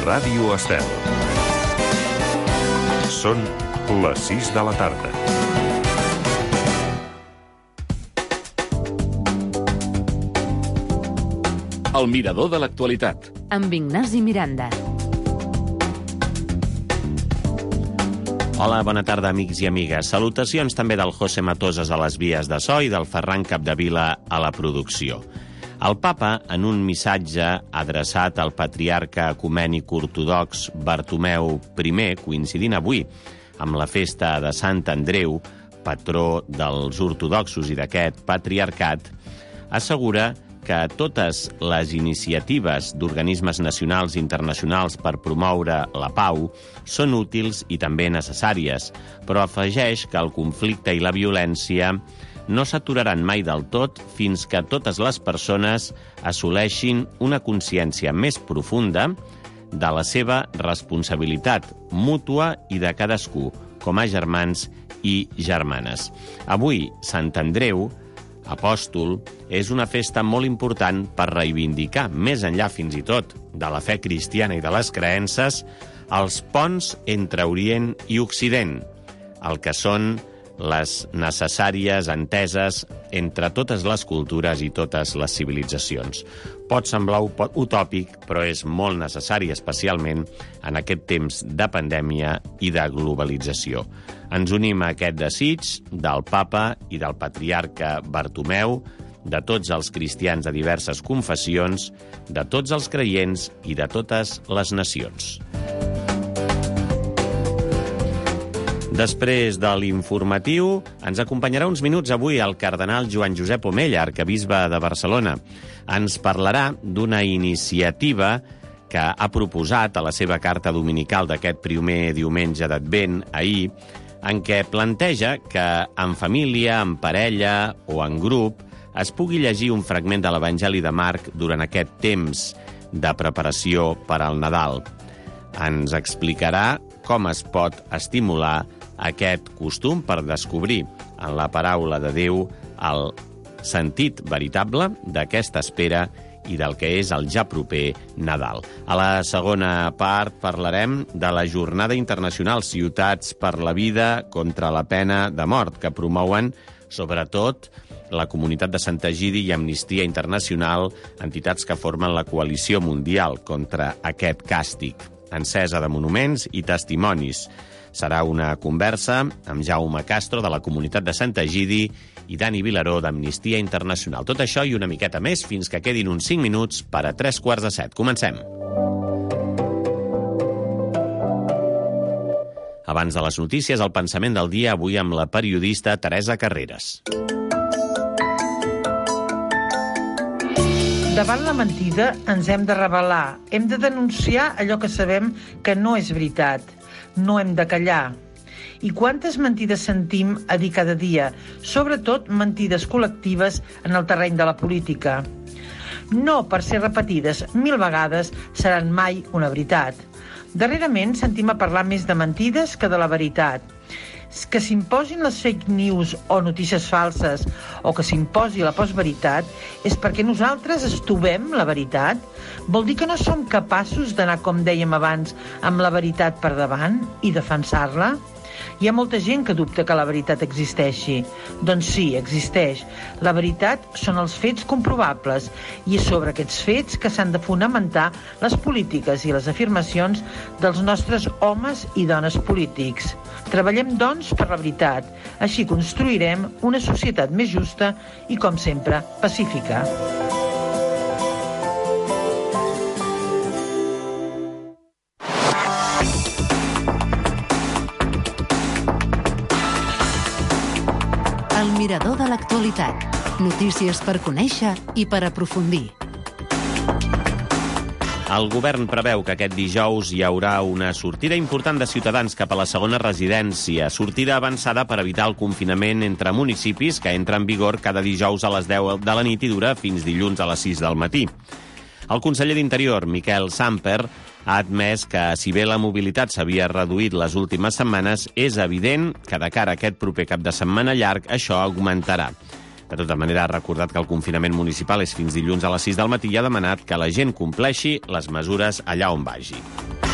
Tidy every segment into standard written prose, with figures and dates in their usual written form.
Ràdio Estel. Són les 6 de la tarda. El mirador de l'actualitat. Amb Ignasi Miranda. Hola, bona tarda, amics i amigues. Salutacions també del José Matoses a les vies de so i del Ferran Capdevila a la producció. El papa, en un missatge adreçat al patriarca ecumènic ortodox Bartomeu I, coincidint avui amb la festa de Sant Andreu, patró dels ortodoxos i d'aquest patriarcat, assegura que totes les iniciatives d'organismes nacionals i internacionals per promoure la pau són útils i també necessàries, però afegeix que el conflicte i la violència no s'aturaran mai del tot fins que totes les persones assoleixin una consciència més profunda de la seva responsabilitat mútua i de cadascú, com a germans i germanes. Avui, Sant Andreu, apòstol, és una festa molt important per reivindicar, més enllà fins i tot de la fe cristiana i de les creences, els ponts entre Orient i Occident, el que són les necessàries enteses entre totes les cultures i totes les civilitzacions. Pot semblar utòpic, però és molt necessari, especialment en aquest temps de pandèmia i de globalització. Ens unim a aquest desig del papa i del patriarca Bartomeu, de tots els cristians de diverses confessions, de tots els creients i de totes les nacions. Després de l'informatiu, ens acompanyarà uns minuts avui el cardenal Joan Josep Omella, arquebisbe de Barcelona. Ens parlarà d'una iniciativa que ha proposat a la seva carta dominical d'aquest primer diumenge d'Advent, ahir, en què planteja que en família, en parella o en grup es pugui llegir un fragment de l'Evangeli de Marc durant aquest temps de preparació per al Nadal. Ens explicarà com es pot estimular aquest costum per descobrir en la paraula de Déu el sentit veritable d'aquesta espera i del que és el ja proper Nadal. A la segona part parlarem de la Jornada Internacional Ciutats per la Vida contra la Pena de Mort, que promouen sobretot la comunitat de Sant Egidi i Amnistia Internacional, entitats que formen la coalició mundial contra aquest càstig. Encesa de monuments i testimonis. Serà una conversa amb Jaume Castro, de la comunitat de Sant Egidi, i Dani Vilaró, d'Amnistia Internacional. Tot això i una miqueta més fins que quedin uns 5 minuts per a 3:45. Comencem. Abans de les notícies, el pensament del dia, avui amb la periodista Teresa Carreras. Davant la mentida ens hem de rebel·lar, hem de denunciar allò que sabem que no és veritat. No hem de callar. I quantes mentides sentim a dir cada dia, sobretot mentides col·lectives en el terreny de la política. No, per ser repetides 1000 vegades, seran mai una veritat. Darrerament sentim a parlar més de mentides que de la veritat. Que s'imposin les fake news o notícies falses o que s'imposi la postveritat és perquè nosaltres estovem la veritat? Vol dir que no som capaços d'anar, com dèiem abans, amb la veritat per davant i defensar-la? Hi ha molta gent que dubta que la veritat existeixi. Doncs sí, existeix. La veritat són els fets comprovables i és sobre aquests fets que s'han de fonamentar les polítiques i les afirmacions dels nostres homes i dones polítics. Treballem, doncs, per la veritat. Així construirem una societat més justa i, com sempre, pacífica. El mirador de l'actualitat. Notícies per conèixer i per aprofundir. El govern preveu que aquest dijous hi haurà una sortida important de ciutadans cap a la segona residència, sortida avançada per evitar el confinament entre municipis que entra en vigor cada dijous a les 10 de la nit i dura fins dilluns a les 6 del matí. El conseller d'Interior, Miquel Samper, ha admès que, si bé la mobilitat s'havia reduït les últimes setmanes, és evident que de cara a aquest proper cap de setmana llarg això augmentarà. De tota manera, ha recordat que el confinament municipal és fins dilluns a les 6 del matí i ha demanat que la gent compleixi les mesures allà on vagi.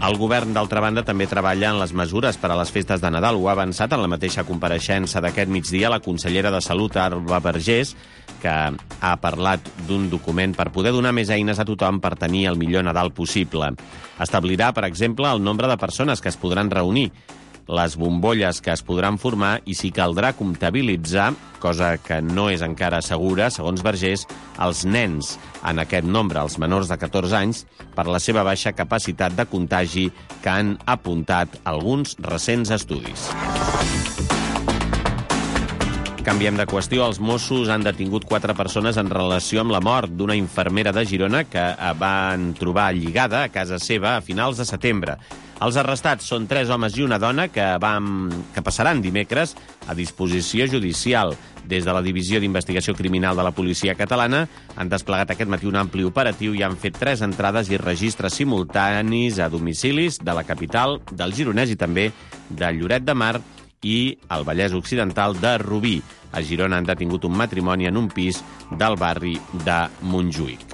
El govern, d'altra banda, també treballa en les mesures per a les festes de Nadal. Ho ha avançat en la mateixa compareixença d'aquest migdia la consellera de Salut, Alba Vergés, que ha parlat d'un document per poder donar més eines a tothom per tenir el millor Nadal possible. Establirà, per exemple, el nombre de persones que es podran reunir, les bombolles que es podran formar i si caldrà comptabilitzar, cosa que no és encara segura, segons Vergés, els nens en aquest nombre, els menors de 14 anys, per la seva baixa capacitat de contagi que han apuntat alguns recents estudis. Canviem de qüestió. Els Mossos han detingut 4 persones en relació amb la mort d'una infermera de Girona que van trobar lligada a casa seva a finals de setembre. Els arrestats són 3 homes i una dona que passaran dimecres a disposició judicial. Des de la Divisió d'Investigació Criminal de la Policia Catalana han desplegat aquest matí un ampli operatiu i han fet 3 entrades i registres simultanis a domicilis de la capital, del Gironès i també de Lloret de Mar i el Vallès Occidental de Rubí. A Girona han detingut un matrimoni en un pis del barri de Montjuïc.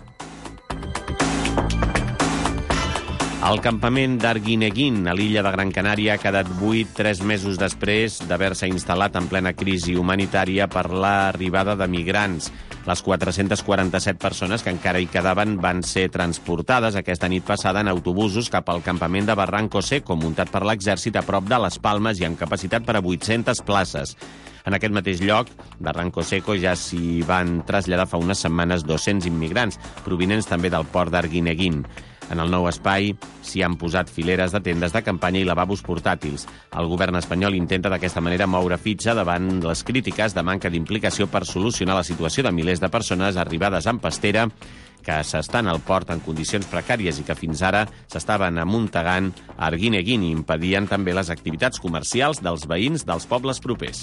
El campament d'Arguineguín, a l'illa de Gran Canària, ha quedat buit 3 mesos després d'haver-se instal·lat en plena crisi humanitària per l'arribada de migrants. Les 447 persones que encara hi quedaven van ser transportades aquesta nit passada en autobusos cap al campament de Barranco Seco, muntat per l'exèrcit a prop de Les Palmes i amb capacitat per a 800 places. En aquest mateix lloc, Barranco Seco, ja s'hi van traslladar fa unes setmanes 200 immigrants, provinents també del port d'Arguineguín. En el nou espai s'hi han posat fileres de tendes de campanya i lavabos portàtils. El govern espanyol intenta d'aquesta manera moure fitxa davant les crítiques de manca d'implicació per solucionar la situació de milers de persones arribades en pastera que s'estan al port en condicions precàries i que fins ara s'estaven amuntegant a Arguineguín i impedien també les activitats comercials dels veïns dels pobles propers.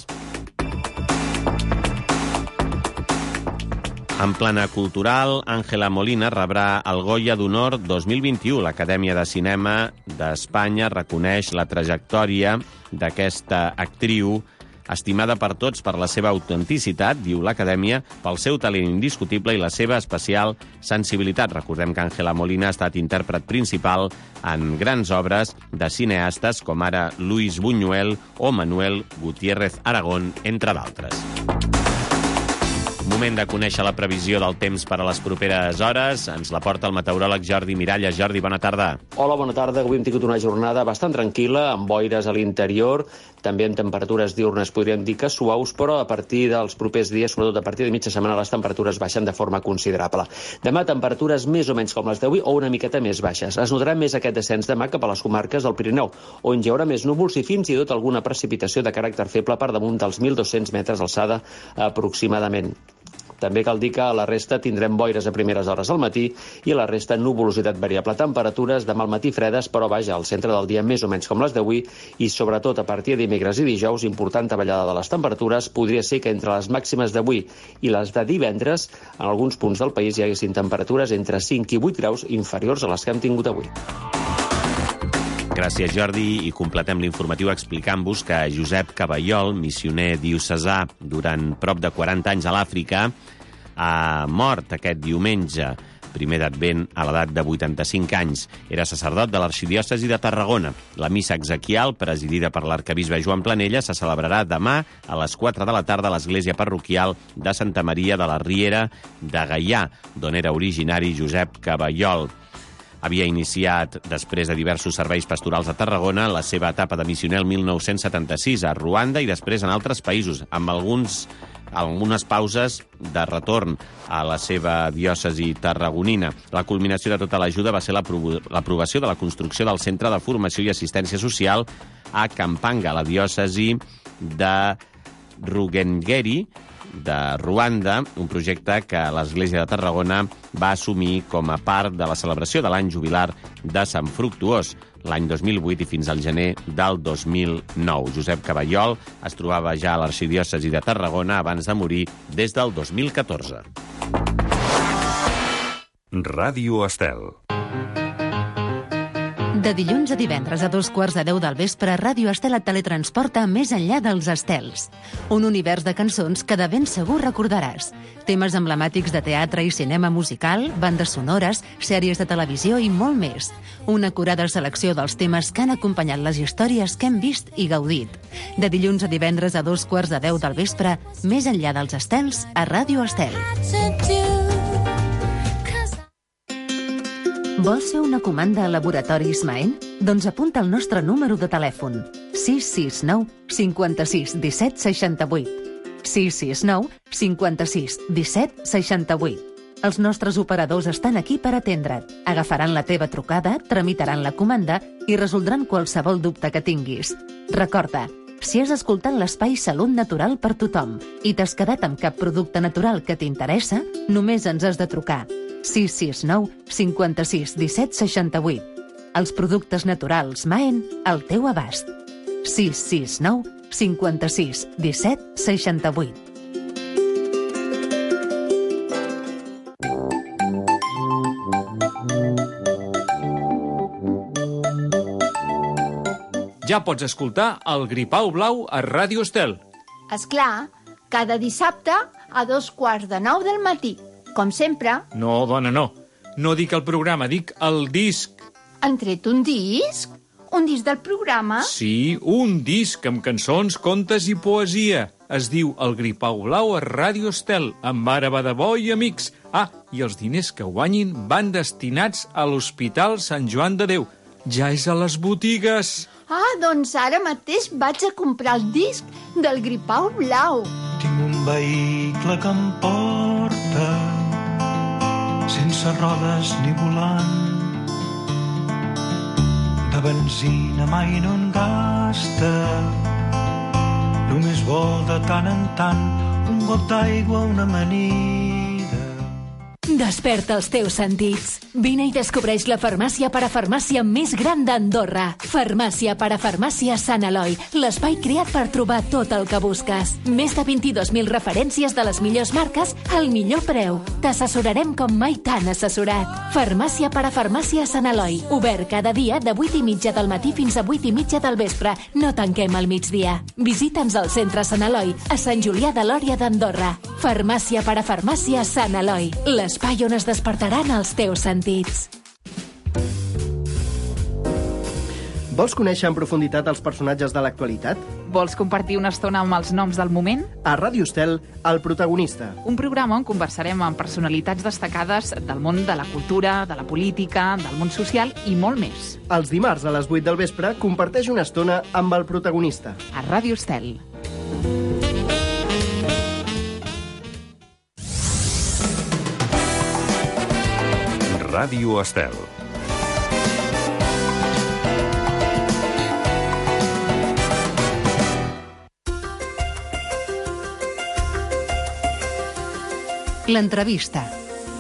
En plana cultural, Ángela Molina rebrà el Goya d'Honor 2021. L'Acadèmia de Cinema d'Espanya reconeix la trajectòria d'aquesta actriu, estimada per tots per la seva autenticitat, diu l'Acadèmia, pel seu talent indiscutible i la seva especial sensibilitat. Recordem que Ángela Molina ha estat intèrpret principal en grans obres de cineastes com ara Luis Buñuel o Manuel Gutiérrez Aragón, entre d'altres. Moment de conèixer la previsió del temps per a les properes hores. Ens la porta el meteoròleg Jordi Miralles. Jordi, bona tarda. Hola, bona tarda. Avui hem tingut una jornada bastant tranquil·la, amb boires a l'interior, també amb temperatures diurnes, podríem dir que suaus, però a partir dels propers dies, sobretot a partir de mitja setmana, les temperatures baixen de forma considerable. Demà, temperatures més o menys com les d'avui o una miqueta més baixes. Es notarà més aquest descens demà cap a les comarques del Pirineu, on hi haurà més núvols i fins i tot alguna precipitació de caràcter feble per damunt dels 1.200 metres d'alçada aproximadament. També cal dir que a la resta tindrem boires a primeres hores al matí i a la resta nuvolositat variable. Temperatures demà al matí fredes, però vaja, al centre del dia més o menys com les d'avui i sobretot a partir de dimecres i dijous, important davallada de les temperatures, podria ser que entre les màximes d'avui i les de divendres, en alguns punts del país hi haguessin temperatures entre 5 i 8 graus inferiors a les que hem tingut avui. Gràcies, Jordi, i completem l'informatiu explicant-vos que Josep Caballol, missioner diocesà durant prop de 40 anys a l'Àfrica, ha mort aquest diumenge, primer d'Advent, a l'edat de 85 anys. Era sacerdot de l'arxidiòcesi de Tarragona. La missa exequial, presidida per l'arquebisbe Joan Planella, se celebrarà demà a les 4 de la tarda a l'església parroquial de Santa Maria de la Riera de Gaià, d'on era originari Josep Caballol. Havia iniciat, després de diversos serveis pastorals a Tarragona, la seva etapa de missioner el 1976 a Ruanda i després en altres països, amb algunes pauses de retorn a la seva diòcesi tarragonina. La culminació de tota l'ajuda va ser l'aprovació de la construcció del Centre de Formació i Assistència Social a Kampanga, la diòcesi de Rugengeri, de Ruanda, un projecte que l'Església de Tarragona va assumir com a part de la celebració de l'any jubilar de Sant Fructuós, l'any 2008 i fins al gener del 2009. Josep Caballol es trobava ja a l'arxidiòcesi de Tarragona abans de morir des del 2014. Ràdio Estel. De dilluns a divendres a 2:15 del vespre, Ràdio Estel et teletransporta més enllà dels estels. Un univers de cançons que de ben segur recordaràs. Temes emblemàtics de teatre i cinema musical, bandes sonores, sèries de televisió i molt més. Una acurada selecció dels temes que han acompanyat les històries que hem vist i gaudit. De dilluns a divendres a 2:15 del vespre, més enllà dels estels, a Ràdio Estel. Vols fer una comanda a Laboratoris Maen? Doncs apunta el nostre número de telèfon: 669 56 17 68. 669 56 17 68. Els nostres operadors estan aquí per atendre't. Agafaran la teva trucada, tramitaran la comanda i resoldran qualsevol dubte que tinguis. Recorda, si has escoltat l'espai Salut Natural per tothom i t'has quedat amb cap producte natural que t'interessa, només ens has de trucar. 669 56 17 68. Els productes naturals Maen al teu abast. 669 56 17 68. Ja pots escoltar el Gripau Blau a Ràdio Estel. Esclar, cada dissabte a 2:15 del matí. Com sempre. No, dona, no. No dic el programa, dic el disc. Han tret un disc? Un disc del programa? Sí, un disc amb cançons, contes i poesia. Es diu El Gripau Blau a Ràdio Estel, amb Ara Badabó i amics. Ah, i els diners que guanyin van destinats a l'Hospital Sant Joan de Déu. Ja és a les botigues. Ah, doncs ara mateix vaig a comprar el disc del Gripau Blau. Tinc un vehicle que em porta sense rodes ni volant. De benzina mai no en gasta, només vol de tant en tant un got d'aigua, una amanida. Desperta els teus sentits. Vine i descobreix la farmàcia parafarmàcia més gran d'Andorra. Farmàcia parafarmàcia Sant Eloi, l'espai creat per trobar tot el que busques. Més de 22.000 referències de les millors marques al millor preu. T'assessorarem com mai t'han assessorat. Farmàcia parafarmàcia Sant Eloi, obert cada dia de 8:30 del matí fins a 8:30 del vespre. No tanquem al migdia. Visita'ns al centre Sant Eloi, a Sant Julià de Lòria d'Andorra. Farmàcia parafarmàcia Sant Eloi, l'espai on es despertaran els teus sentits. Vols conèixer en profunditat els personatges de l'actualitat? Vols compartir una estona amb els noms del moment? A Ràdio Estel, El Protagonista. Un programa on conversarem amb personalitats destacades del món de la cultura, de la política, del món social i molt més. Els dimarts a les 8 del vespre comparteix una estona amb El Protagonista. A Ràdio Estel. Ràdio Estel. L'entrevista.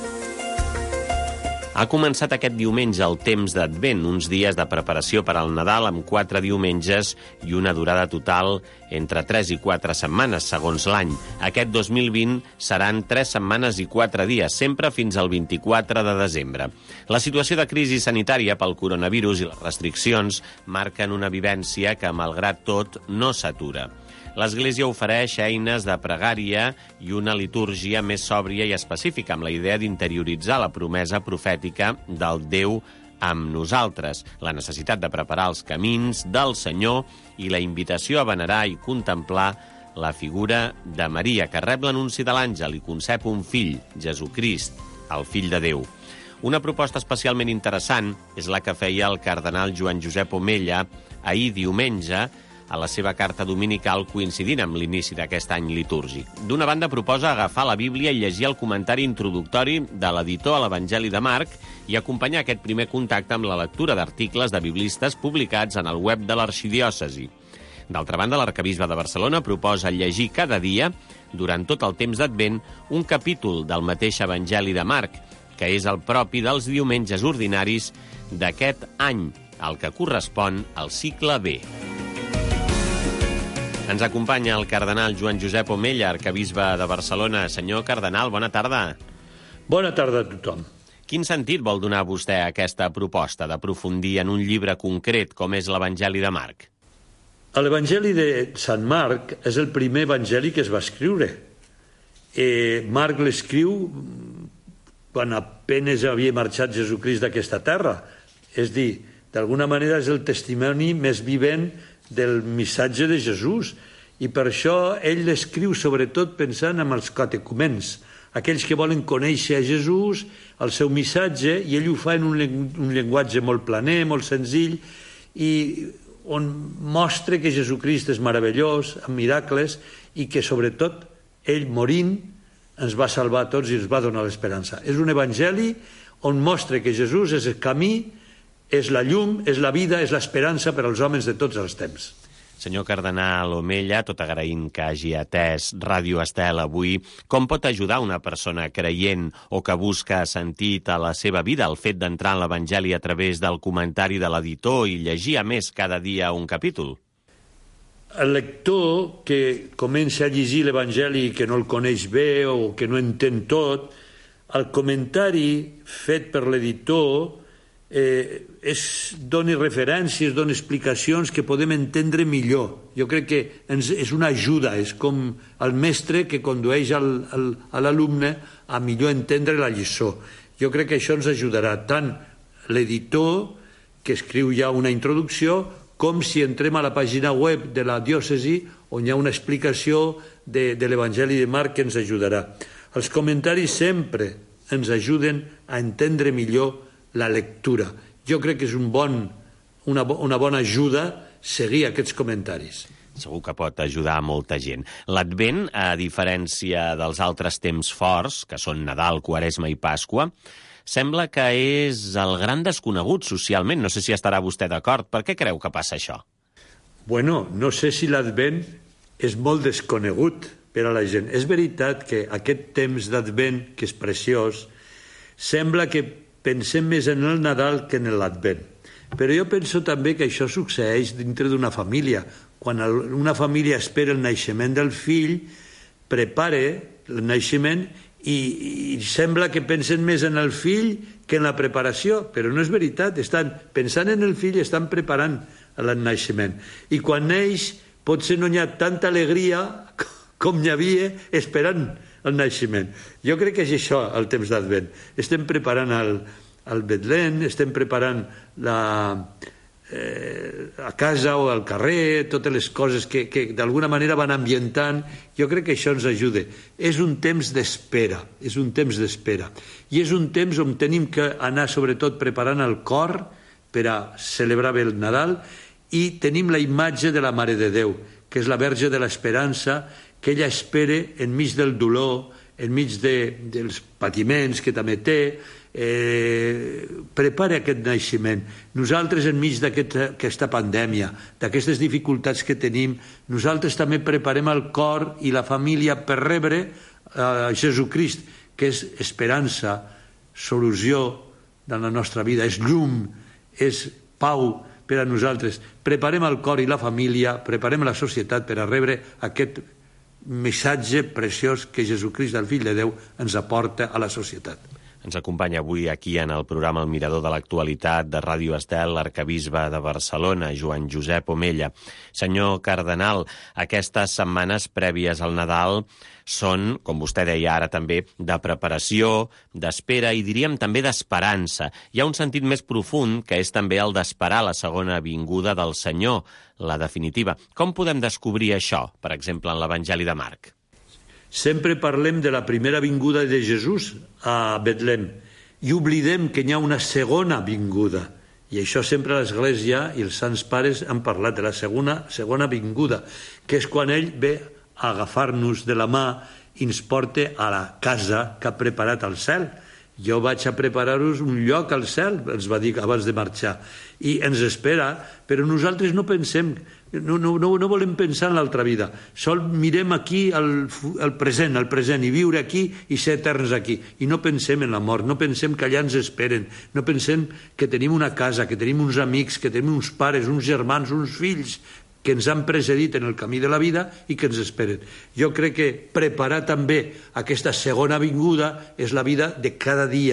Ha començat aquest diumenge el temps d'Advent, uns dies de preparació per al Nadal amb 4 diumenges i una durada total entre 3 i 4 setmanes, segons l'any. Aquest 2020 seran 3 setmanes i 4 dies, sempre fins al 24 de desembre. La situació de crisi sanitària pel coronavirus i les restriccions marquen una vivència que, malgrat tot, no s'atura. L'Església ofereix eines de pregària i una litúrgia més sòbria i específica, amb la idea d'interioritzar la promesa profètica del Déu amb nosaltres, la necessitat de preparar els camins del Senyor i la invitació a venerar i contemplar la figura de Maria, que rep l'anunci de l'àngel i concep un fill, Jesucrist, el fill de Déu. Una proposta especialment interessant és la que feia el cardenal Joan Josep Omella ahir diumenge, a la seva carta dominical coincidint amb l'inici d'aquest any litúrgic. D'una banda, proposa agafar la Bíblia i llegir el comentari introductori de l'editor a l'Evangeli de Marc i acompanyar aquest primer contacte amb la lectura d'articles de biblistes publicats en el web de l'arxidiòcesi. D'altra banda, l'arquebisbe de Barcelona proposa llegir cada dia, durant tot el temps d'Advent, un capítol del mateix Evangeli de Marc, que és el propi dels diumenges ordinaris d'aquest any, el que correspon al cicle B. Ens acompanya el cardenal Joan Josep Omella, arquebisbe de Barcelona. Senyor cardenal, bona tarda. Bona tarda a tothom. Quin sentit vol donar vostè a aquesta proposta d'aprofundir en un llibre concret com és l'Evangeli de Marc? L'Evangeli de Sant Marc és el primer evangeli que es va escriure. Marc l'escriu quan apenes havia marxat Jesucrist d'aquesta terra. És dir, d'alguna manera és el testimoni més vivent del missatge de Jesús, i per això ell l'escriu sobretot pensant en els catecumens, aquells que volen conèixer a Jesús, el seu missatge, i ell ho fa en un llenguatge molt planer, molt senzill, i on mostra que Jesucrist és meravellós, amb miracles, i que sobretot ell morint ens va salvar a tots i ens va donar l'esperança. És un evangeli on mostra que Jesús és el camí, és la llum, és la vida, és l'esperança per als homes de tots els temps. Senyor cardenal Omella, tot agraint que hagi atès Ràdio Estel avui, com pot ajudar una persona creient o que busca sentit a la seva vida el fet d'entrar en l'Evangeli a través del comentari de l'editor i llegir a més cada dia un capítol? El lector que comença a llegir l'Evangeli i que no el coneix bé o que no entén tot, el comentari fet per l'editor dona referències, dona explicacions que podem entendre millor. Jo crec que és una ajuda, és com el mestre que condueix a l'alumne a millor entendre la lliçó. Jo crec que això ens ajudarà tant l'editor, que escriu ja una introducció, com si entrem a la pàgina web de la diòcesi on hi ha una explicació de l'Evangeli de Marc que ens ajudarà. Els comentaris sempre ens ajuden a entendre millor la lectura. Jo crec que és una bona ajuda seguir aquests comentaris. Segur que pot ajudar a molta gent. L'Advent, a diferència dels altres temps forts, que són Nadal, Quaresma i Pasqua, sembla que és el gran desconegut socialment. No sé si estarà vostè d'acord. Per què creu que passa això? Bueno, no sé si l'Advent és molt desconegut per a la gent. És veritat que aquest temps d'Advent, que és preciós, sembla que pensem més en el Nadal que en l'Advent. Però jo penso també que això succeeix dintre d'una família. Quan una família espera el naixement del fill, prepara el naixement i sembla que pensen més en el fill que en la preparació, però no és veritat. Estan pensant en el fill i estan preparant el naixement. I quan neix potser no hi ha tanta alegria com hi havia esperant el naixement. Jo crec que és això el temps d'Advent. Estem preparant el Betlem, estem preparant a casa o al carrer, totes les coses que d'alguna manera van ambientant. Jo crec que això ens ajuda. És un temps d'espera, és un temps d'espera. I és un temps on tenim que anar sobretot preparant el cor per a celebrar bé el Nadal, i tenim la imatge de la Mare de Déu, que és la Verge de l'Esperança, que ella espera enmig del dolor, enmig dels patiments que també té, prepara aquest naixement. Nosaltres, enmig d'aquesta pandèmia, d'aquestes dificultats que tenim, nosaltres també preparem el cor i la família per rebre Jesucrist, que és esperança, solució de la nostra vida, és llum, és pau per a nosaltres. Preparem el cor i la família, preparem la societat per a rebre aquest missatge preciós que Jesucrist, el Fill de Déu, ens aporta a la societat. Ens acompanya avui aquí en el programa El Mirador de l'Actualitat de Ràdio Estel l'arcabisbe de Barcelona, Joan Josep Omella. Senyor cardenal, aquestes setmanes prèvies al Nadal són, com vostè deia ara també, de preparació, d'espera i diríem també d'esperança. Hi ha un sentit més profund que és també el d'esperar la segona vinguda del Senyor, la definitiva. Com podem descobrir això, per exemple, en l'Evangeli de Marc? Sempre parlem de la primera vinguda de Jesús a Betlem i oblidem que hi ha una segona vinguda. I això sempre l'Església i els sants pares han parlat de la segona vinguda, que és quan ell ve a agafar-nos de la mà i ens porta a la casa que ha preparat al cel. Jo vaig a preparar-vos un lloc al cel, ens va dir abans de marxar, i ens espera, però nosaltres no pensem, no volem pensar en l'altra vida. Sol mirem aquí el present, i viure aquí i ser eterns aquí. I no pensem en la mort, no pensem que allà ens esperen, no pensem que tenim una casa, que tenim uns amics, que tenim uns pares, uns germans, uns fills, que ens han precedit en el camí de la vida i que ens esperen. Jo crec que preparar també aquesta segona vinguda és la vida de cada dia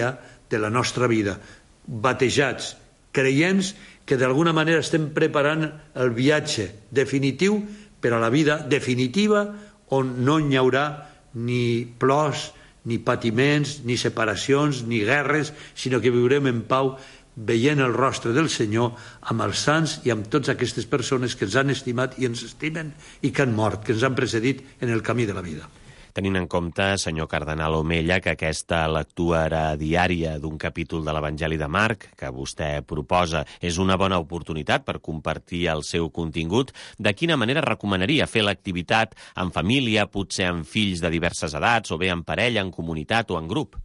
de la nostra vida, batejats, creients que d'alguna manera estem preparant el viatge definitiu per a la vida definitiva on no hi haurà ni plors, ni patiments, ni separacions, ni guerres, sinó que viurem en pau veient el rostre del Senyor amb els sants i amb totes aquestes persones que ens han estimat i ens estimen i que han mort, que ens han precedit en el camí de la vida. Tenint en compte, senyor cardenal Omella, que aquesta lectura diària d'un capítol de l'Evangeli de Marc, que vostè proposa, és una bona oportunitat per compartir el seu contingut, de quina manera recomanaria fer l'activitat en família, potser amb fills de diverses edats, o bé en parella, en comunitat o en grup?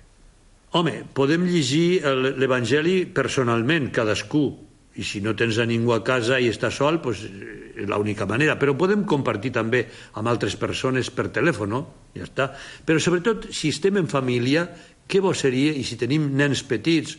Home, podem llegir l'Evangeli personalment, cadascú, i si no tens a ningú a casa i està sol, doncs és l'única manera. Però podem compartir també amb altres persones per telèfon, no? Ja està. Però sobretot, si estem en família, què bo seria, i si tenim nens petits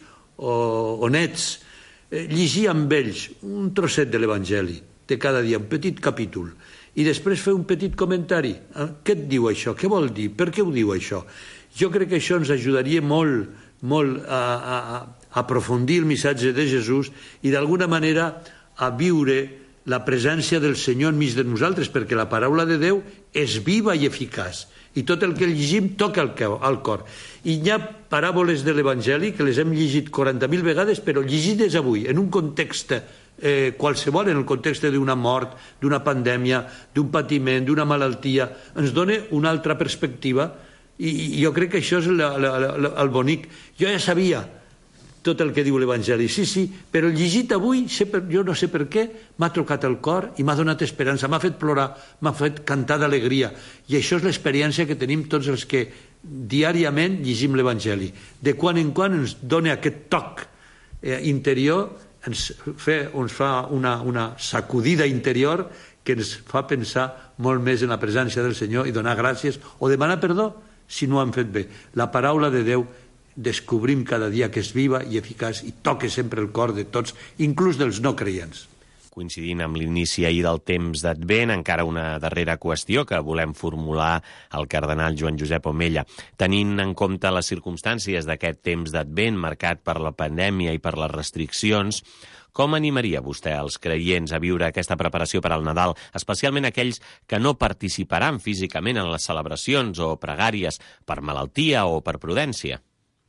o nets, llegir amb ells un trosset de l'Evangeli de cada dia, un petit capítol, i després fer un petit comentari. Què et diu això? Què vol dir? Per què ho diu això? Jo crec que això ens ajudaria molt a aprofundir el missatge de Jesús i d'alguna manera a viure la presència del Senyor enmig de nosaltres, perquè la paraula de Déu és viva i eficaç i tot el que llegim toca al cor. I hi ha paràboles de l'Evangeli que les hem llegit 40.000 vegades, però llegides avui, en un context qualsevol, en el context d'una mort, d'una pandèmia, d'un patiment, d'una malaltia, ens dona una altra perspectiva i jo crec que això és el bonic. Jo ja sabia tot el que diu l'Evangeli, sí, però llegit avui, jo no sé per què, m'ha trucat el cor i m'ha donat esperança, m'ha fet plorar, m'ha fet cantar d'alegria. I això és l'experiència que tenim tots els que diàriament llegim l'Evangeli. De quan en quan ens dona aquest toc interior, ens fa una sacudida interior que ens fa pensar molt més en la presència del Senyor i donar gràcies o demanar perdó si no ho hem fet bé. La paraula de Déu descobrim cada dia que és viva i eficaç i toca sempre el cor de tots, inclús dels no creients. Coincidint amb l'inici ahir del temps d'Advent, encara una darrera qüestió que volem formular al cardenal Joan Josep Omella. Tenint en compte les circumstàncies d'aquest temps d'Advent marcat per la pandèmia i per les restriccions, com animaria vostè els creients a viure aquesta preparació per al Nadal, especialment aquells que no participaran físicament en les celebracions o pregàries per malaltia o per prudència?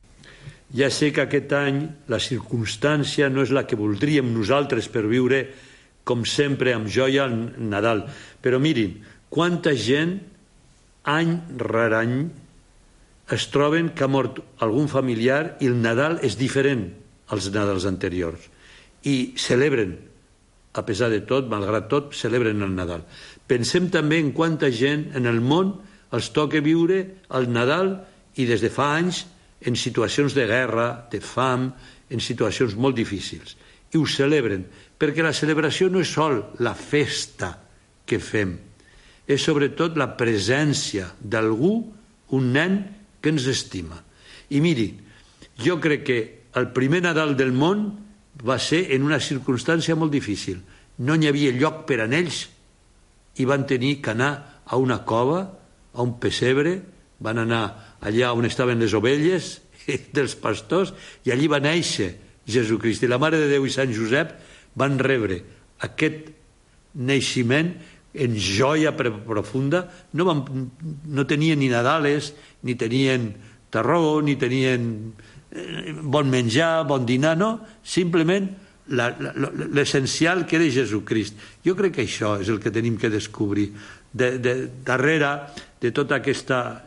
Ja sé que aquest any la circumstància no és la que voldríem nosaltres per viure, com sempre, amb joia al Nadal. Però mirin, quanta gent, any rere any, es troben que ha mort algun familiar i el Nadal és diferent als Nadals anteriors. I celebren, a pesar de tot, malgrat tot, celebren el Nadal. Pensem també en quanta gent en el món els toca viure el Nadal i des de fa anys en situacions de guerra, de fam, en situacions molt difícils. I ho celebren, perquè la celebració no és sol la festa que fem, és sobretot la presència d'algú, un nen que ens estima. I miri, jo crec que el primer Nadal del món va ser en una circumstància molt difícil. No hi havia lloc per a ells i van tenir que anar a una cova, a un pessebre, van anar allà on estaven les ovelles dels pastors i allí va néixer Jesucrist. I la Mare de Déu i Sant Josep van rebre aquest naixement en joia profunda. No tenien ni Nadales, ni tenien terror, ni tenien bon menjar, bon dinar, no. Simplement l'essencial que era Jesucrist. Jo crec que això és el que tenim que descobrir. Darrere de tota aquesta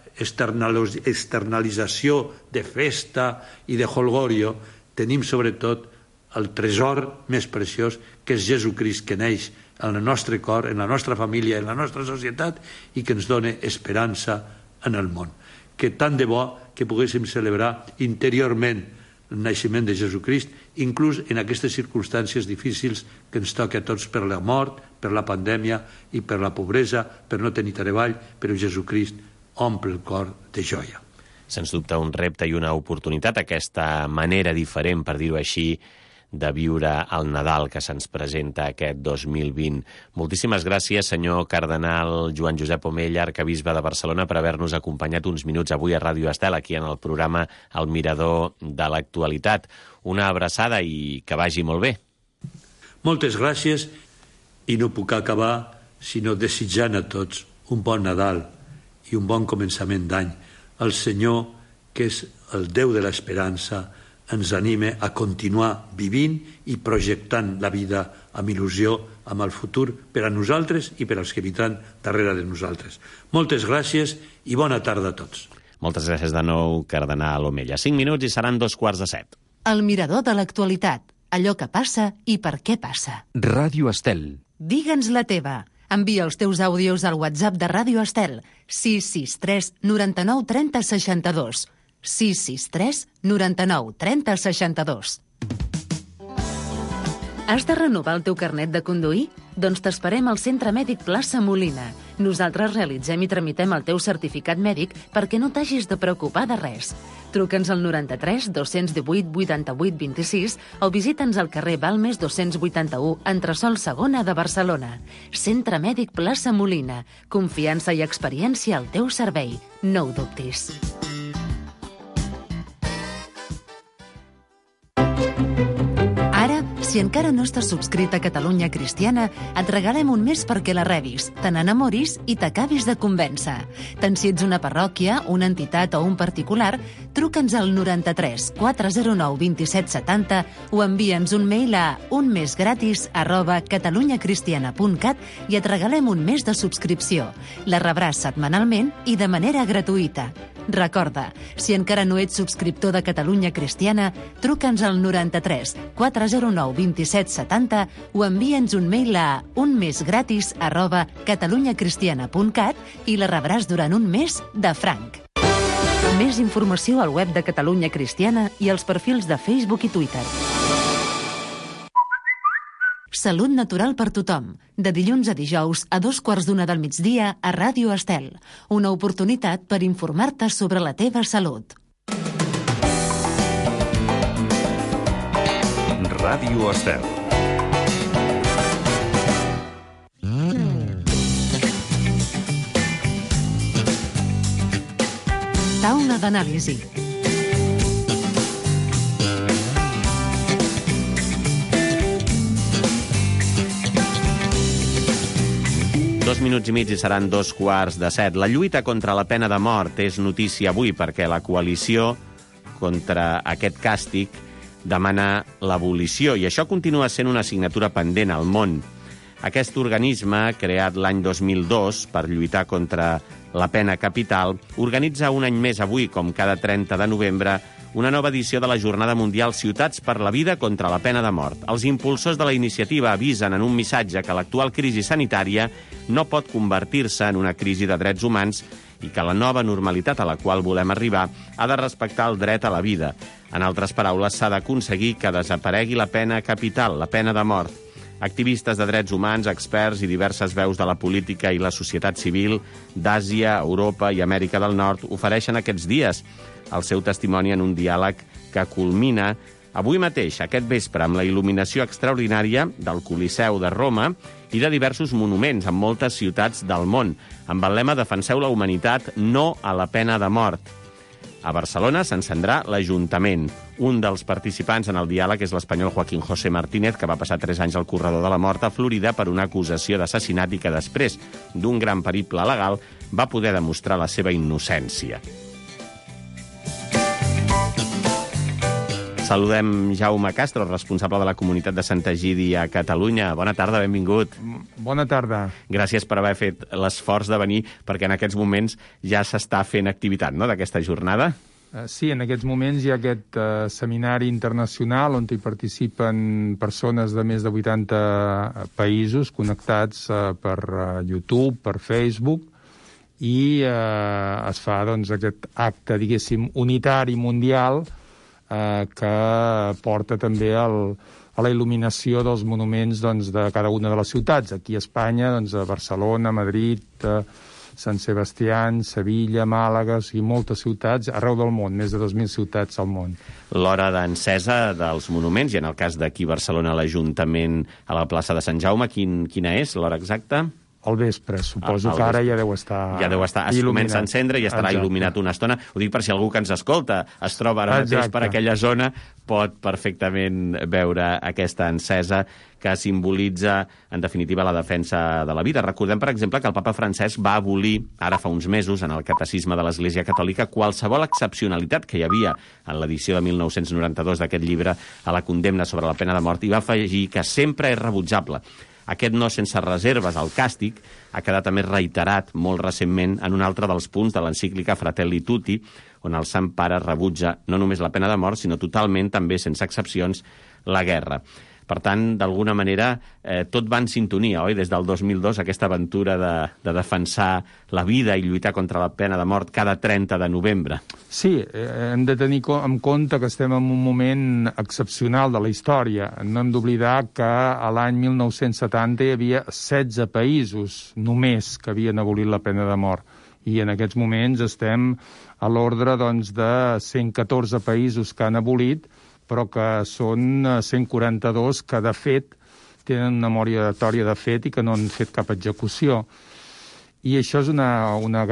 externalització de festa i de holgorio, tenim sobretot el tresor més preciós, que és Jesucrist, que neix en el nostre cor, en la nostra família, en la nostra societat, i que ens dona esperança en el món. Que tant de bo que poguéssim celebrar interiorment el naixement de Jesucrist, inclús en aquestes circumstàncies difícils que ens toca a tots per la mort, per la pandèmia i per la pobresa, per no tenir treball, però Jesucrist omple el cor de joia. Sens dubte un repte i una oportunitat, aquesta manera diferent, per dir-ho així, de viure el Nadal que se'ns presenta aquest 2020. Moltíssimes gràcies, senyor cardenal Joan Josep Omell, arcabisbe de Barcelona, per haver-nos acompanyat uns minuts avui a Ràdio Estel, aquí en el programa El Mirador de l'Actualitat. Una abraçada i que vagi molt bé. Moltes gràcies i no puc acabar sinó desitjant a tots un bon Nadal i un bon començament d'any. El Senyor, que és el Déu de l'esperança, ens anime a continuar vivint i projectant la vida amb il·lusió, amb el futur per a nosaltres i per als que vindran darrere de nosaltres. Moltes gràcies i bona tarda a tots. Moltes gràcies de nou, cardenal Omella. 5 minuts i seran 2:45. El Mirador de l'Actualitat. Allò que passa i per què passa. Ràdio Estel. Digue'ns la teva. Envia els teus àudios al WhatsApp de Ràdio Estel. 663 99 30 62. 663 99 30 62. Has de renovar el teu carnet de conduir? Doncs t'esperem al Centre Mèdic Plaça Molina. Nosaltres realitzem i tramitem el teu certificat mèdic perquè no t'hagis de preocupar de res. Truca'ns al 93 218 88 26 o visita'ns al carrer Balmes 281, entresòl Segona de Barcelona. Centre Mèdic Plaça Molina. Confiança i experiència al teu servei. No ho dubtis. Si encara no estàs subscrit a Catalunya Cristiana, et regalem un mes perquè la rebis, te n'enamoris i t'acabis de convèncer. Tant si ets una parròquia, una entitat o un particular, truca'ns al 93 409 27 70 o envia'ns un mail a unmesgratis@catalunyacristiana.cat i et regalem un mes de subscripció. La rebràs setmanalment i de manera gratuïta. Recorda, si encara no ets subscriptor de Catalunya Cristiana, truca'ns al 93 409 27 70 o envia'ns un mail a unmesgratis@catalunyacristiana.cat i la rebràs durant un mes de franc. Més informació al web de Catalunya Cristiana i als perfils de Facebook i Twitter. Salut natural per tothom. De dilluns a dijous a 2:15 del migdia a Ràdio Estel. Una oportunitat per informar-te sobre la teva salut. Ràdio Estel. Taula d'anàlisi. Dos minuts i mig i seran 2:15. La lluita contra la pena de mort és notícia avui perquè la coalició contra aquest càstig demana l'abolició i això continua sent una assignatura pendent al món. Aquest organisme, creat l'any 2002 per lluitar contra la pena capital, organitza un any més avui, com cada 30 de novembre, una nova edició de la Jornada Mundial Ciutats per la Vida contra la Pena de Mort. Els impulsors de la iniciativa avisen en un missatge que l'actual crisi sanitària no pot convertir-se en una crisi de drets humans i que la nova normalitat a la qual volem arribar ha de respectar el dret a la vida. En altres paraules, s'ha d'aconseguir que desaparegui la pena capital, la pena de mort. Activistes de drets humans, experts i diverses veus de la política i la societat civil d'Àsia, Europa i Amèrica del Nord ofereixen aquests dies el seu testimoni en un diàleg que culmina avui mateix, aquest vespre, amb la il·luminació extraordinària del Coliseu de Roma i de diversos monuments en moltes ciutats del món, amb el lema Defenseu la humanitat, no a la pena de mort. A Barcelona s'encendrà l'Ajuntament. Un dels participants en el diàleg és l'espanyol Joaquín José Martínez, que va passar 3 anys al corredor de la mort a Florida per una acusació d'assassinat i que després d'un gran periple legal va poder demostrar la seva innocència. Saludem Jaume Castro, responsable de la comunitat de Sant Egidi a Catalunya. Bona tarda, benvingut. Bona tarda. Gràcies per haver fet l'esforç de venir, perquè en aquests moments ja s'està fent activitat, no?, d'aquesta jornada. Sí, en aquests moments hi ha aquest seminari internacional on hi participen persones de més de 80 països connectats per YouTube, per Facebook, i es fa doncs, aquest acte, diguéssim, unitari mundial que porta també a la il·luminació dels monuments doncs, de cada una de les ciutats. Aquí a Espanya, doncs, a Barcelona, Madrid, Sant Sebastián, Sevilla, Màlaga, o sigui, moltes ciutats arreu del món, més de 2.000 ciutats al món. L'hora d'encesa dels monuments, i en el cas d'aquí a Barcelona l'Ajuntament a la plaça de Sant Jaume, quina és l'hora exacta? Al vespre, suposo que ara ja deu estar es comença a encendre i estarà il·luminat una estona. Ho dic per si algú que ens escolta es troba ara mateix per aquella zona, pot perfectament veure aquesta encesa que simbolitza, en definitiva, la defensa de la vida. Recordem, per exemple, que el papa Francesc va abolir, ara fa uns mesos, en el Catecisme de l'Església Catòlica, qualsevol excepcionalitat que hi havia en l'edició de 1992 d'aquest llibre a la condemna sobre la pena de mort, i va afegir que sempre és rebutjable. Aquest no sense reserves al càstig ha quedat a més reiterat molt recentment en un altre dels punts de l'encíclica Fratelli Tutti, on el Sant Pare rebutja no només la pena de mort, sinó totalment, també sense excepcions, la guerra. Per tant, d'alguna manera, tot va en sintonia, oi? Des del 2002, aquesta aventura de defensar la vida i lluitar contra la pena de mort cada 30 de novembre. Sí, hem de tenir en compte que estem en un moment excepcional de la història. No hem d'oblidar que a l'any 1970 hi havia 16 països només que havien abolit la pena de mort. I en aquests moments estem a l'ordre de 114 països que han abolit, però que són 142 que, de fet, tenen una moratòria de fet i que no han fet cap execució. I això és una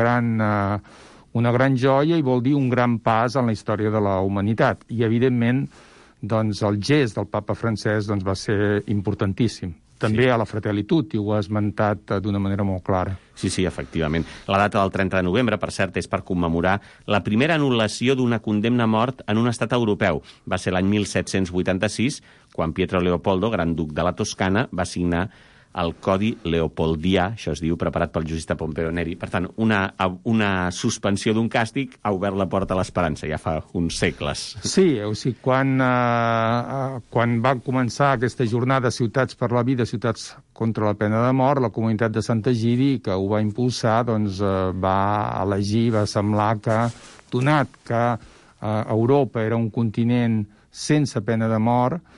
gran joia i vol dir un gran pas en la història de la humanitat. I, evidentment, el gest del papa Francesc va ser importantíssim. També a la Fratelli Tutti ho ha esmentat d'una manera molt clara. Sí, efectivament. La data del 30 de novembre, per cert, és per commemorar la primera anul·lació d'una condemna a mort en un estat europeu. Va ser l'any 1786, quan Pietro Leopoldo, gran duc de la Toscana, va signar el Codi Leopoldià, això es diu, preparat pel jurista Pompeo Neri. Per tant, una suspensió d'un càstig ha obert la porta a l'esperança, ja fa uns segles. Sí, o sigui, quan va començar aquesta jornada Ciutats per la Vida, Ciutats contra la pena de mort, la comunitat de Sant Egidi, que ho va impulsar, va elegir, va semblar que, donat que Europa era un continent sense pena de mort,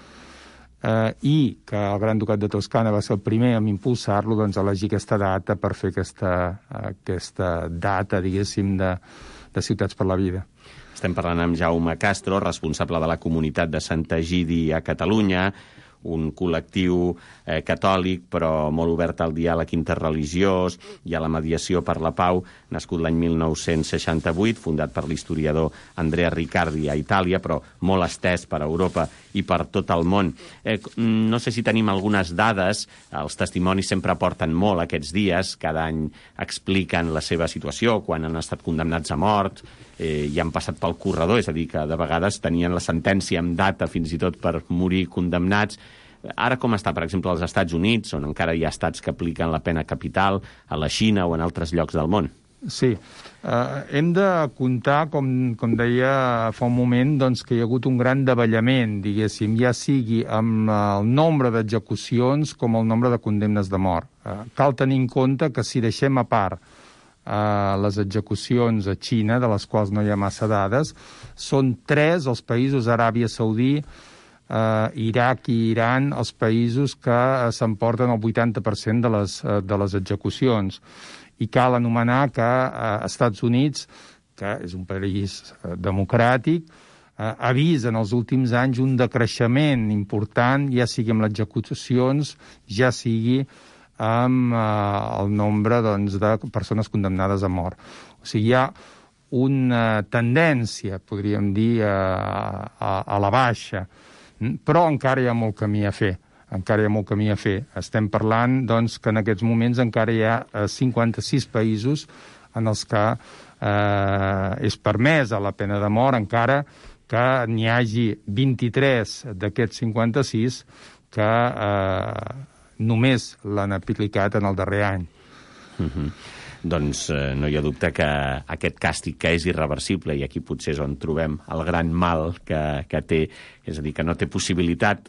i que el Gran Ducat de Toscana va ser el primer a impulsar-lo, elegir aquesta data per fer aquesta data, diguéssim, de Ciutats per la Vida. Estem parlant amb Jaume Castro, responsable de la comunitat de Sant Egidi a Catalunya, un col·lectiu catòlic, però molt obert al diàleg interreligiós i a la mediació per la pau, nascut l'any 1968, fundat per l'historiador Andrea Riccardi a Itàlia, però molt estès per Europa i per tot el món. No sé si tenim algunes dades, els testimonis sempre aporten molt aquests dies, cada any expliquen la seva situació, quan han estat condemnats a mort, i han passat pel corredor, és a dir, que de vegades tenien la sentència amb data fins i tot per morir condemnats. Ara com està, per exemple, als Estats Units, on encara hi ha estats que apliquen la pena capital, a la Xina o en altres llocs del món? Sí. Hem de comptar, com deia fa un moment, que hi ha hagut un gran davallament, diguéssim, ja sigui amb el nombre d'execucions com el nombre de condemnes de mort. Cal tenir en compte que si deixem a part les execucions a Xina, de les quals no hi ha massa dades, són 3 els països, Aràbia Saudí, Iraq i Iran, els països que s'emporten el 80% de les execucions. I cal anomenar que Estats Units, que és un país democràtic, ha vist en els últims anys un decreixement important, ja sigui amb les execucions, ja sigui amb el nombre de persones condemnades a mort. O sigui, hi ha una tendència, podríem dir, a la baixa, però encara hi ha molt camí a fer. Estem parlant, que en aquests moments encara hi ha 56 països en els que és permesa la pena de mort, encara que n'hi hagi 23 d'aquests 56 que només l'han aplicat en el darrer any. Doncs no hi ha dubte que aquest càstig, que és irreversible, i aquí potser és on trobem el gran mal que té, és a dir, que no té possibilitat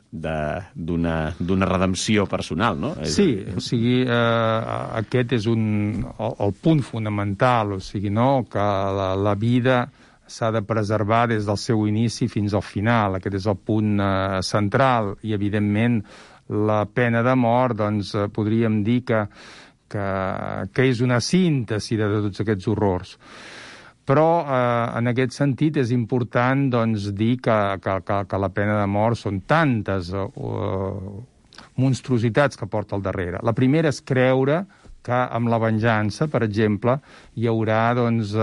d'una redempció personal, no? Sí, o sigui, aquest és el punt fonamental, o sigui, no?, que la vida s'ha de preservar des del seu inici fins al final. Aquest és el punt central i, evidentment, la pena de mort, podríem dir que que és una síntesi de tots aquests horrors. Però en aquest sentit és important doncs, dir que la pena de mort són tantes monstruositats que porta al darrere. La primera és creure que amb la venjança, per exemple, hi haurà doncs,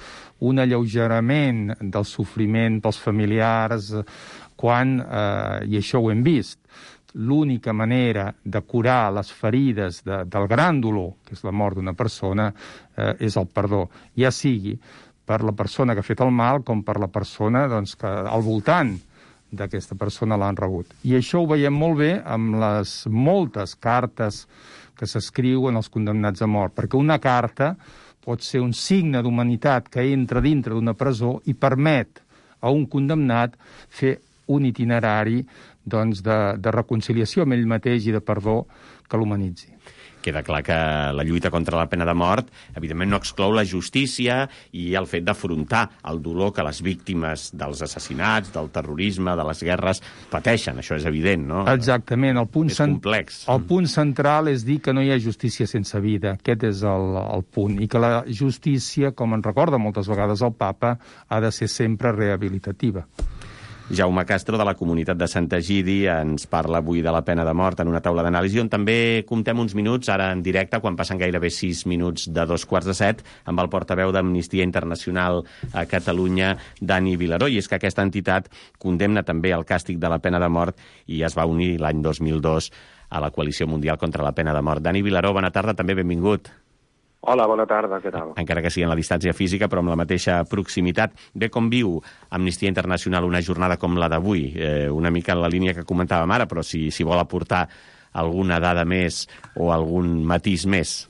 un alleugerament del sofriment pels familiars quan, i això ho hem vist, l'única manera de curar les ferides del gran dolor, que és la mort d'una persona, és el perdó. Ja sigui per la persona que ha fet el mal com per la persona doncs, que al voltant d'aquesta persona l'han rebut. I això ho veiem molt bé amb les moltes cartes que s'escriuen als condemnats a mort, perquè una carta pot ser un signe d'humanitat que entra dintre d'una presó i permet a un condemnat fer un itinerari doncs, de reconciliació amb ell mateix i de perdó que l'humanitzi. Queda clar que la lluita contra la pena de mort, evidentment, no exclou la justícia i el fet d'afrontar el dolor que les víctimes dels assassinats, del terrorisme, de les guerres, pateixen. Això és evident, no? Exactament. El punt complex. El punt central és dir que no hi ha justícia sense vida. Aquest és el punt. I que la justícia, com ens recorda moltes vegades el papa, ha de ser sempre rehabilitativa. Jaume Castro, de la comunitat de Sant Egidi, ens parla avui de la pena de mort en una taula d'anàlisi, on també comptem uns minuts, ara en directe, quan passen gairebé 6 minuts de 2:45, amb el portaveu d'Amnistia Internacional a Catalunya, Dani Vilaró. I és que aquesta entitat condemna també el càstig de la pena de mort i es va unir l'any 2002 a la Coalició Mundial contra la Pena de Mort. Dani Vilaró, bona tarda, també benvingut. Hola, bona tarda, què tal? Encara que sigui en la distància física, però amb la mateixa proximitat. Bé, com viu Amnistia Internacional una jornada com la d'avui? Una mica en la línia que comentàvem ara, però si vol aportar alguna dada més o algun matís més.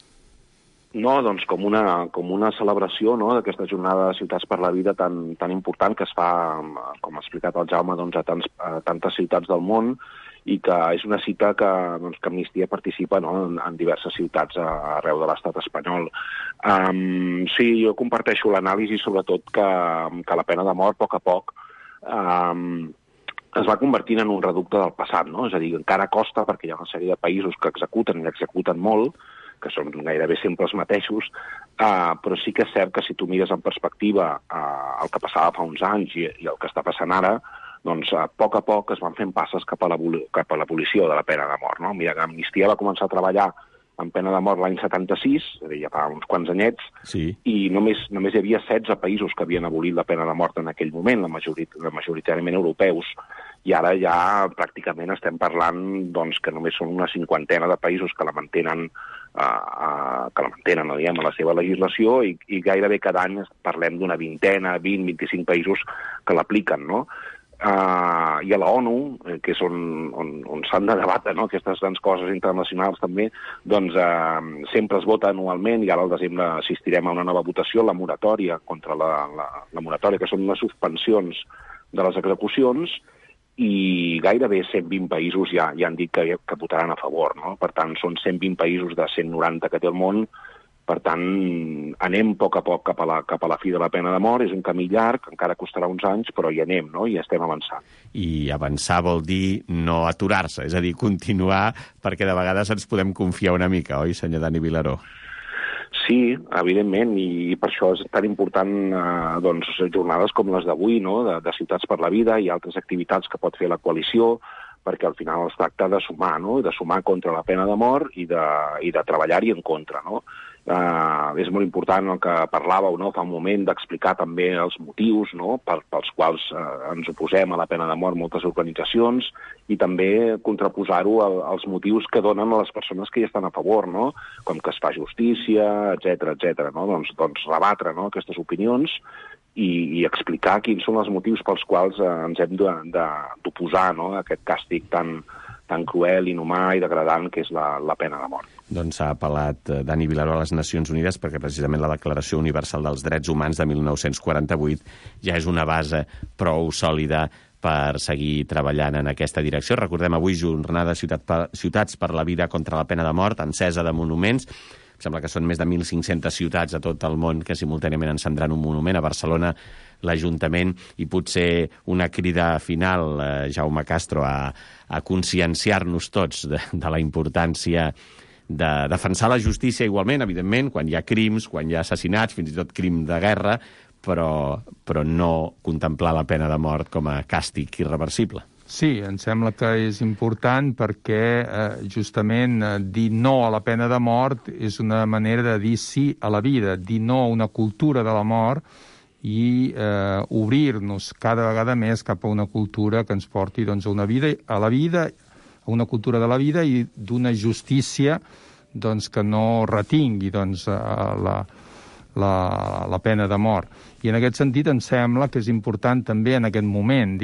No, doncs com una celebració, no?, d'aquesta jornada de Ciutats per la Vida tan important que es fa, com ha explicat el Jaume, doncs, a tantes ciutats del món, i que és una cita que Amnistia participa, no?, en diverses ciutats arreu de l'estat espanyol. Sí, jo comparteixo l'anàlisi, sobretot que la pena de mort, a poc, es va convertint en un reducte del passat, no? És a dir, encara costa, perquè hi ha una sèrie de països que executen i executen molt, que són gairebé sempre els mateixos, però sí que és cert que si tu mires en perspectiva el que passava fa uns anys i el que està passant ara, doncs a poc es van fent passes cap a l'abolició de la pena de mort, no? Mira, Amnistia va començar a treballar en pena de mort l'any 76, és a dir, ja fa uns quants anyets, sí. I només hi havia 16 països que havien abolit la pena de mort en aquell moment, majoritàriament europeus, i ara ja pràcticament estem parlant doncs, que només són una 50ena de països que la mantenen diguem, a la seva legislació i gairebé cada any parlem d'una 20-25 països que l'apliquen, no? I a la ONU, que és on s'han de debatre, no?, aquestes grans coses internacionals també, doncs sempre es vota anualment i ara al desembre assistirem a una nova votació, la moratòria contra la moratòria, que són les suspensions de les execucions, i gairebé 120 països ja han dit que votaran a favor, no? Per tant, són 120 països de 190 que té el món. Per tant, anem a poc cap a la fi de la pena de mort. És un camí llarg, encara costarà uns anys, però hi anem, no?, i estem avançant. I avançar vol dir no aturar-se, és a dir, continuar, perquè de vegades ens podem confiar una mica, oi, senyor Dani Vilaró? Sí, evidentment, i per això és tan important doncs, jornades com les d'avui, no?, de Ciutats per la Vida i altres activitats que pot fer la coalició, perquè al final es tracta de sumar, no?, de sumar contra la pena de mort i de treballar-hi en contra, no? És molt important el que parlàveu, no?, fa un moment, d'explicar també els motius, no?, pels quals ens oposem a la pena de mort moltes organitzacions, i també contraposar-ho als motius que donen a les persones que hi estan a favor, no?, com que es fa justícia, etc., no?, doncs rebatre, no?, aquestes opinions i explicar quins són els motius pels quals ens hem d'oposar, no?, a aquest càstig tan cruel, inhumà i degradant que és la pena de mort. Doncs s'ha apel·lat Dani Vilaró a les Nacions Unides perquè precisament la Declaració Universal dels Drets Humans de 1948 ja és una base prou sòlida per seguir treballant en aquesta direcció. Recordem avui jornada Ciutats per la Vida contra la pena de mort, encesa de monuments. Em sembla que són més de 1.500 ciutats a tot el món que simultàniament encendran un monument. A Barcelona, l'Ajuntament, i potser una crida final, Jaume Castro, a conscienciar-nos tots de la importància defensar la justícia igualment, evidentment, quan hi ha crims, quan hi ha assassinats, fins i tot crim de guerra, però no contemplar la pena de mort com a càstig irreversible. Sí, em sembla que és important perquè justament dir no a la pena de mort és una manera de dir sí a la vida, dir no a una cultura de la mort i obrir-nos cada vegada més cap a una cultura que ens porti doncs, a una una cultura de la vida i d'una justícia doncs, que no retingui doncs, la pena de mort. I en aquest sentit em sembla que és important també en aquest moment